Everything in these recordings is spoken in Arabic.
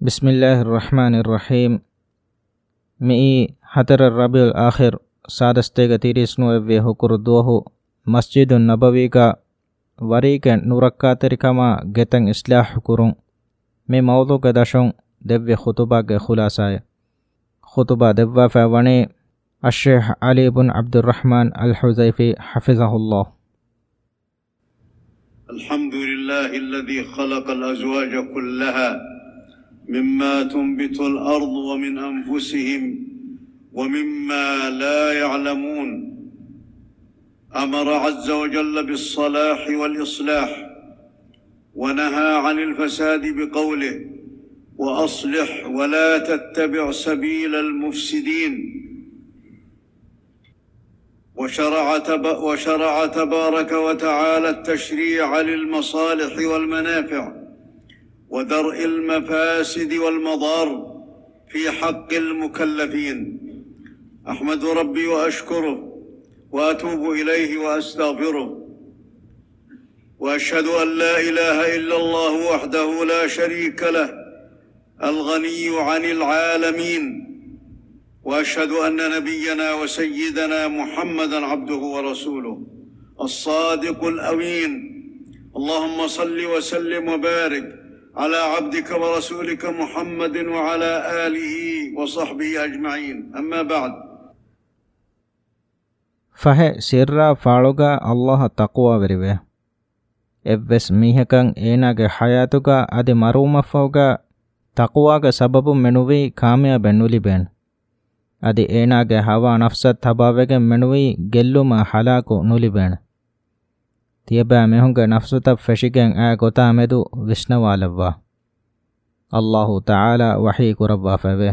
بسم الله الرحمن الرحيم مئي حتر الربيع الآخر سادستيغ تيريسنو ابوي هكردوه مسجد النبوي کا وریک نورکاترکما گتن اصلاح کرون می موضوع کے دشون دو خطبہ کے خلاصہ خطبہ دوا فونی الشيخ علي بن عبد الرحمن الحذيفي حفظه الله. الحمد لله الذي خلق الأزواج كلها مما تنبت الأرض ومن أنفسهم ومما لا يعلمون. أمر عز وجل بالصلاح والإصلاح ونهى عن الفساد بقوله وأصلح ولا تتبع سبيل المفسدين. وشرع تبارك وتعالى التشريع للمصالح والمنافع ودرء المفاسد والمضار في حق المكلفين. أحمد ربي وأشكره وأتوب إليه وأستغفره وأشهد أن لا إله إلا الله وحده لا شريك له الغني عن العالمين. وأشهد أن نبينا وسيدنا محمدًا عبده ورسوله الصادق الأمين. اللهم صل وسلم وبارك على عبدك ورسولك محمد وعلى آله وصحبه أجمعين. أما بعد. فه سرّا فالوغا الله تقوى وريوه ಎವ್ವೆಸ್ ಮೀಹಕಂ ಏನಾಗೆ ಹಯಾತುಗ ಅದಿ ಮರೂಮಫೌಗ ತಕ್ವಾಗ ಸಬಬು ಮೆನುವಿ ಕಾಮಿಯಾಬೆ ನುಲಿಬೇನ್ ಅದಿ ಏನಾಗೆ ಹವಾ ನಫ್ಸತ್ ತಬಾವೆಗೆ ಮೆನುವಿ ಗೆಲ್ಲುಮ ಹಲಾಕು ನುಲಿಬೇನ್ ತಿಯಬಾ ಮೆಹುಂಗೆ ನಫ್ಸುತ ಫೆಶಿಗೆಂ ಆ ಗೊತಾ ಮೆದು ವಿಷ್ಣವಾಲವ್ವಾ ಅಲ್ಲಾಹು ತಆಲಾ ವಹೀ ಕುರವ್ವಾ ಫವೆ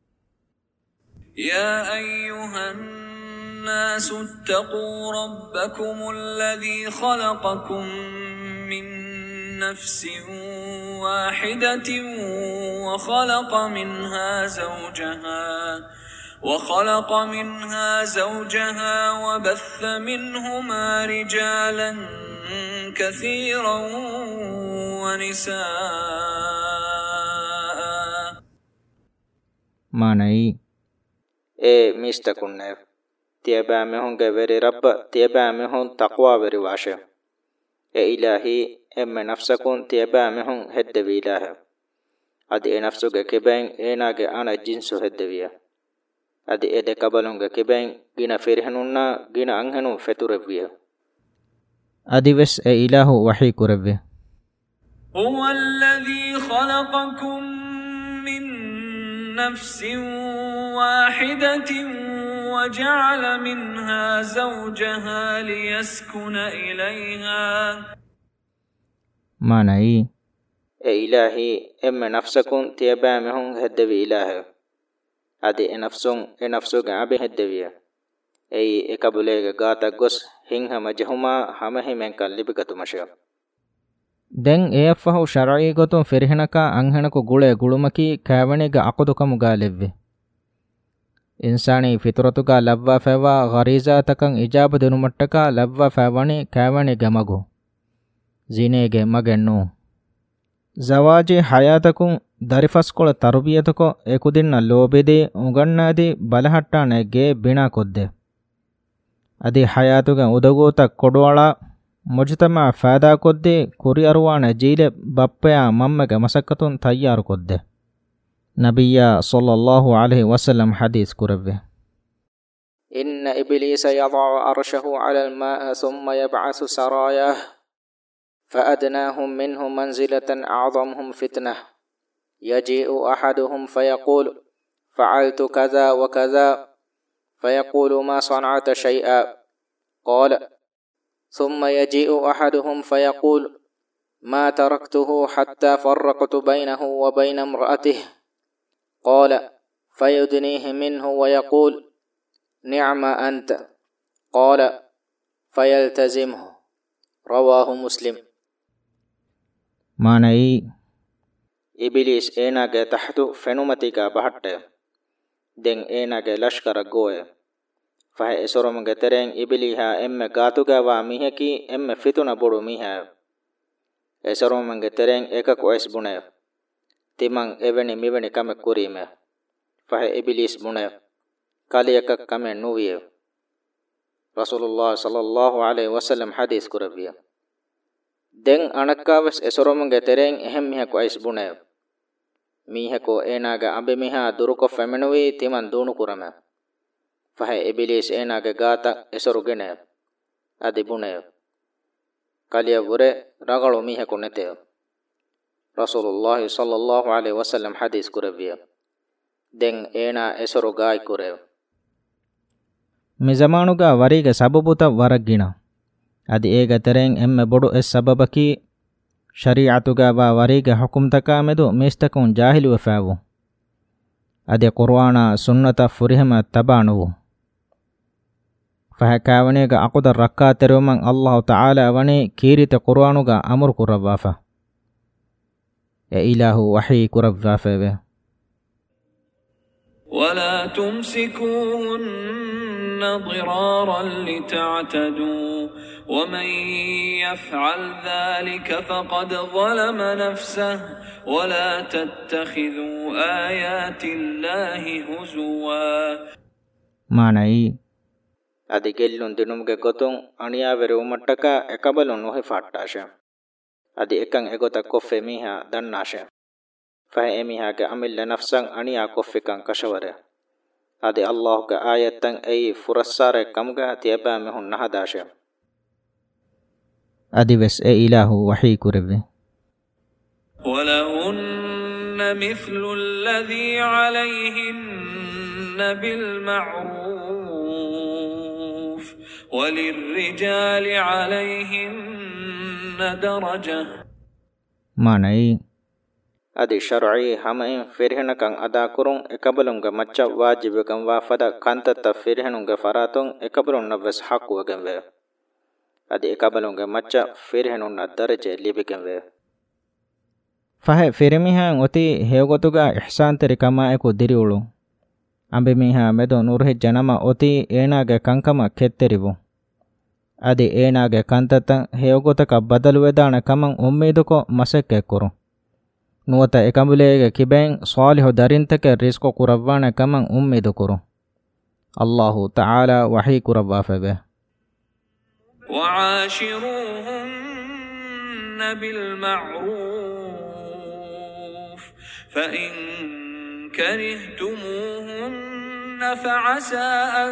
ಯಾ ಅಯ್ಯುಹನ್ الناس اتقوا ربكم الذي خلقكم من نفس واحدة وخلق منها زوجها وبث منهما رجالا كثيرا ونساء. معنی میستکن تیبا مهون گوری رب تیبا مهون تقوا وری واشه الهی ام نفسکون تیبا مهون هد وی الہ ادی نفسو گه کبن ایناگه انا جنسو هد ویا ادی اد قبلون گه کبن گینا فرهنونا گینا انهنو فتورویا ادی وس الہ وحی کروی هو الذي خلقكم من نفس واحدة وجعل منها زوجها ليسكن إليها. معنی الہی ام نفسکون تیبا مهون هدوی الہ ادی نفسو گعبی هدویا ای اکبولیگ گاتا گس ہنگ مجہما ہمہی من کن لبگتو مشیو دೆನ್ ಎಫ್ಫಹು ಶರঈ ಗೊತು ಫೆರಿಹನಕ ಅಂಹಣಕು ಗುಳೆ ಗುಳುಮಕಿ ಕಾವಣಿಗ ಅಕದುಕಮುಗಾ ಲೆವ್ವೆ ಇನ್ಸಾನಿ ಫಿತರತುಗ ಲವ್ವಾ ಫೆವಾ ಗರೀಜಾತಕಂ ಇಜಾಬ ದಿನುಮಟ್ಟಕ ಲವ್ವಾ ಫೆವಣಿ ಕಾವಣಿಗ ಮಗು ಜಿನೇಗೆ ಮಗೆನ್ನು ಜವಾಜಿ ಹಯಾತಕುಂ ದರಿಫಸ್ಕೊಳ ತರ್ಬಿಯತಕೊ ಎಕುದಿನ್ನ ಲೋಬಿದಿ ಉಗಣ್ಣಾದಿ ಬಲಹಟ್ಟಾನೆಗೆ ಬಿಣಾ ಕೊದ್ದೆ ಅದಿ ಹಯಾತುಗ ಉದಗೂತ ಕೊಡುವಳ ಮುಜ್ತಮಾ ಫಾದಾ ಕೊದ್ದೆ ಕುರಿ ಅರುವಾಣ ಜೀಲೆ ಬಪ್ಪೆಯ ಮಮ್ಮಗೆ ಮಸಕ್ಕತುನ್ ತಯ್ಯಾರು ಕೊದ್ದೆ ನಬಿಯ ಸಲ್ಲಲ್ಲಾಹು ಅಲೈಹಿ ವಸಲ್ಲಂ ಹದೀಸ್ ಕುರವ್ವೆ ಇನ್ನ ಇಬ್ಲೀಸ ಯضع ಅರ್ಶಹು ಅಲಾ الماء ثم يبعث سراياه فأدناهم منه منزلة أعظمهم فتنة يجيء أحدهم فيقول فعلت كذا وكذا فيقول ما صنعت شيئا قال ثم يجيء أحدهم فيقول ما تركته حتى فرقت بينه وبين امرأته قال فيدنيه منه ويقول نعم أنت قال فيلتزمه رواه مسلم. معنی ಇಬಿಲಿಸ್ ಏನಾಗೆ ತಹತು ಫೆನುಮತಿಗ ಬಹಟ್ಟೆ ದೆನ್ ಏನಾಗೆ ಲಷ್ಕರ ಗೋಯೆ ಫಹ ಎಸೊರಮುಗೆ ತೆರೆಂ ಇಬಿಲಿಹಾ ಎಮ್ಮೆ ಗಾತುಗವಾ ಮಿಹಕಿ ಎಮ್ಮೆ ಫಿತುನ ಬೊಡು ಮಿಹಾ ಎಸೊರಮುಗೆ ತೆರೆಂ ಏಕಕು ಎಸ್ ಬುಣೆ timan eveni miveni kame kurime fahe iblis bune kaliyaka kame nuwiye Rasulullah sallallahu alaihi wasallam hadis kurabiya den anakkaves esoromunge tereng ehem mihako ais bune mihako enaga ambe miha duruko femenuwi timan dunu kurame fahe iblis enaga gata esorugene adi bune kaliya vure ragalu mihako nete Rasulullah sallallahu alaihi wasallam hadis kurabiya den ena esoro gai kure mi zamanuga wariga sababuta waragina adi ega tereng emme bodu es sababaki shari'atuga wa wariga hukumtaka medu mistakun jahilu wafawu adi qur'ana sunnata furihama tabanu fahakawanega aquda rakka teruman Allah ta'ala wani kirite qur'anuga amur kurawafa ya ilahu wahi kurawafa ولا تمسكوهن ضرارا لتعتدوا ومن يفعل ذلك فقد ظلم نفسه ولا تتخذوا آيات الله هزوا معنى adi gellun dinumge gotun aniyavere umattaka ekabalun nohe fattasha adi ekan egota koffe miha dannasha fahe emiha ge amilla nafsan aniya koffikan kashaware adi Allah ge ayatan ei furassare kamga tiaba mehun nahadasha adi ves e ilahu wahi kurave ولهن مثل الذي عليهن بالمعروف وللرجال عليهن درجة معنى adi shar'i hamain firhanakan ada kurun ekabalunga macca wajibakan wa fada kantata firhanunga faratun ekabalun navas haqqu ganwe adi ekabalunga macca firhanunna daraje libiganwe fahe firmihan oti heogotuga ihsan teri kama eku diriulu ambe miha medo nurhe janama oti enage kankama ketterivu adi enage kantata heogotaka badalu wedana kaman ummeeduko masekke kuru nuwata ekambulege kiben salihu darintake risko kurawwana kaman ummeedu kuru Allahu ta'ala wahi kurawwafabe وعاشروهن بالمعروف فإن كرهتموهن فعسى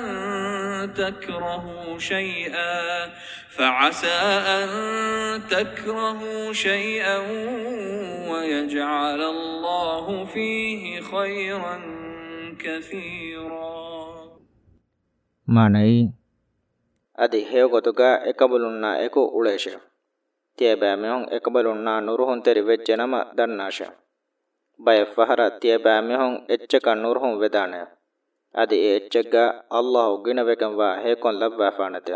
أن تكرهوا شيئا ويجعل الله فيه خيرا كثيرا معنى adi heogotuga ekabulunna eku ulesha tieba mehon ekabalunna nuruhun teri vejjenama dannasha bay fahara tieba mehon echcheka nuruhun vedane adi echchega Allah ginavekan wa hekon labwa fanate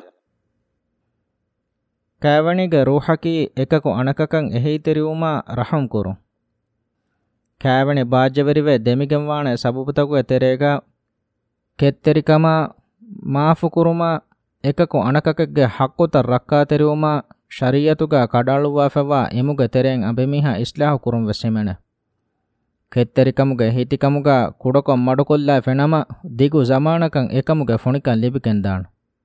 kavaniga ruhaki ekaku anakakan ehitiriuma rahum kuru kavani bajjaverive demigenwane sabubutagu terega ketterikama maafu kuruma ekaku anakakage haqqota rakkateriuma shariyatuga kadaluwa fawa emuge tereng abemiha islahu kurum vesemene ketterikamuge hitikamuga kudoko madukolla fenama digu zamanakan ekamuge funikan libikendan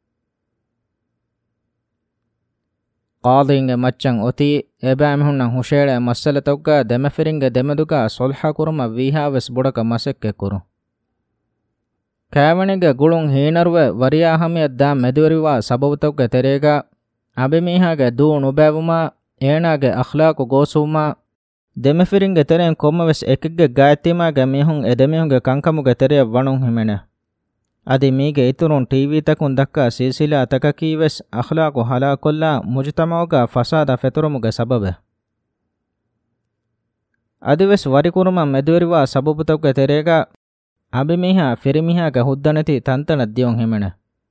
qadinge maccan oti ebamehunna hushele masalatugga demeferinge demeduga sulha kuruma viha ves budaka masekke kuru kæවණිಗೆ ಗುಳುಂ ಹೀನರುವೆ ವರಿಯಾಹಮಿಯದ್ದ ಮೆದುವರಿವಾ ಸಬಬುತುಗೆ ತೆರೆಗ ಅಬೆಮೀಹಾಗೆ ದೂ ನುಬೆವುಮ ಏನಾಗೆ ಅಖ್ಲಾಕು ಗೋಸುಮ ದೆಮೆಫಿರಿಂಗೆ ತೆರೆನ್ ಕೊಮ್ಮವೆಸ್ ಎಕಿಗ್ಗೆ ಗಾಯತಿಮಾಗೆ ಮೀಹುಂ ಎದೆಮೀಹುಂಗೆ ಕಂಕಮುಗೆ ತೆರೆಯ ವಣುಂ ಹಿಮೆನೆ ಅದಿ ಮೀಗೆ ಇತುರುನ್ ಟಿವಿ ತಕುನ್ ದಕ್ಕ ಸಿಸಿಲಾ ತಕಕೀವೆಸ್ ಅಖ್ಲಾಕು ಹಲಾಕೊಲ್ಲ ಮುಜ್ತಮೌಗ ಫಸಾದ ಫೆತುರುಮುಗೆ ಸಬಬೆ ಅದಿವೆಸ್ ವರಿಕುರುಮ ಮೆದುವರಿವಾ ಸಬಬುತುಗೆ ತೆರೆಗ ಅಬಿಮಿಹಾ ಫಿರಿಮಿಹಾಗೆ ಹುದ್ದನತಿ ತಂತನ ದಿಯೊಂ ಹಿಮೆನೆ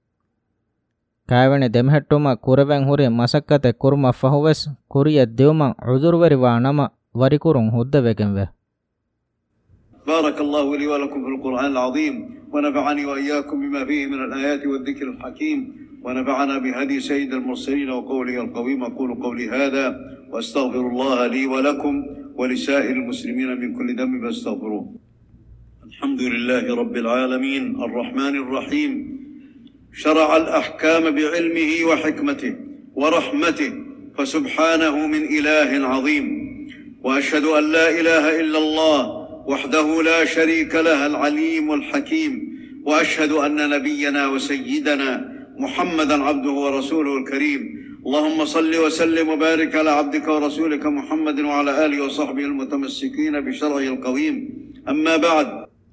ಕಾವಣೆ ದೆಮಹೆಟ್ಟುಮ ಕುರವೆಂ ಹುರಿ ಮಸಕ್ಕತೆ ಕುರುಮ ಫಹುವೆಸ್ ಕುರಿಯ ದಿಯುಮ ಉಜುರ್ವರಿವಾ ನಮ ವರಿಕುರುಂ ಹುದ್ದವೆಗೆಂವೆ بارك الله لي ولكم في القرآن العظيم ونفعني وإياكم بما فيه من الآيات والذكر الحكيم ونفعنا بهدي سيد المرسلين وقوله القويم أقول قولي هذا وأستغفر الله لي ولكم ولسائر المسلمين من كل ذنب فاستغفروه. الحمد لله رب العالمين الرحمن الرحيم، شرع الأحكام بعلمه وحكمته ورحمته، فسبحانه من إله عظيم. وأشهد أن لا إله إلا الله وحده لا شريك له العليم الحكيم، وأشهد أن نبينا وسيدنا محمدا عبده ورسوله الكريم. اللهم صل وسلم وبارك على عبدك ورسولك محمد وعلى آله وصحبه المتمسكين بشرعه القويم. أما بعد.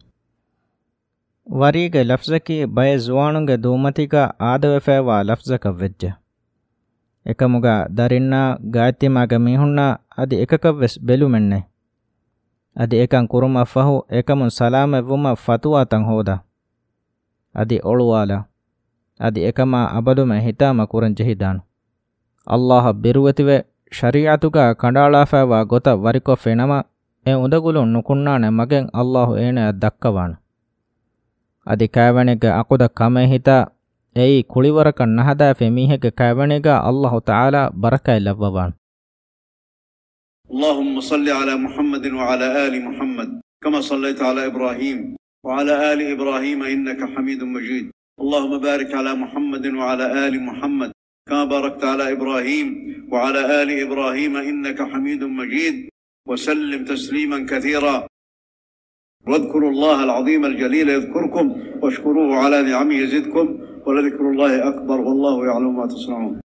ವರಿಗೆ ಲಫ್ಜಕಿ ಬಯ ಜುವಾಣುಗೆ ದೂಮತಿಗ ಆದವೆಫೇವಾ ಲಫ್ಜಕ ವೆಜ್ಜೆ ಎಕಮುಗ ದರಿನ್ನ ಗಾಯತಿಮಾಗ ಮೀಹುಣ್ಣ ಅದಿ ಎಕಕವ್ವೆಸ್ ಬೆಲುಮೆನ್ನೆ ಅದಿ ಏಕಂ ಕುರುಮ ಫಹು ಏಕಮುನ್ ಸಲಾಮ ವುಮ ಫತುವಾ ತಂ ಹೋದ ಅದಿ ಒಳುವಾಲ ಅದಿ ಏಕಮ ಅಬದುಮ ಹಿತಾಮ ಕುರಂ ಜಹಿದಾನು ಅಲ್ಲಾಹ ಬಿರುವತಿವೆ ಶರಿಯಾತುಗ ಕಂಡಾಳಾಫಾವಾ ಗೊತ ವರಿಕೊ ಫೆನಮ ಎ ಉದಗುಲು ನುಕುಣ್ಣಾನೆ ಮಗೆಂ ಅಲ್ಲಾಹು ಏನೆ ದಕ್ಕವಾನು ಅದಿ ಕಾವಣೆಗೆ ಅಕುದ ಕಮೆ ಹಿತ ಏಯಿ ಕುಳಿವರಕ ನಹದಾ ಫೆಮೀಹೆಗೆ ಕಾವಣೆಗ ಅಲ್ಲಾಹು ತಾಲಾ ಬರಕಾಯ್ ಲವ್ವವಾನು. اللهم صل على محمد وعلى آل محمد كما صليت على إبراهيم وعلى آل إبراهيم إنك حميد مجيد. اللهم بارك على محمد وعلى آل محمد كما باركت على إبراهيم وعلى آل إبراهيم إنك حميد مجيد، وسلم تسليما كثيرا. واذكروا الله العظيم الجليل يذكركم، واشكروه على نعمه يزدكم، ولذكر الله أكبر، والله يعلم ما تصنعون.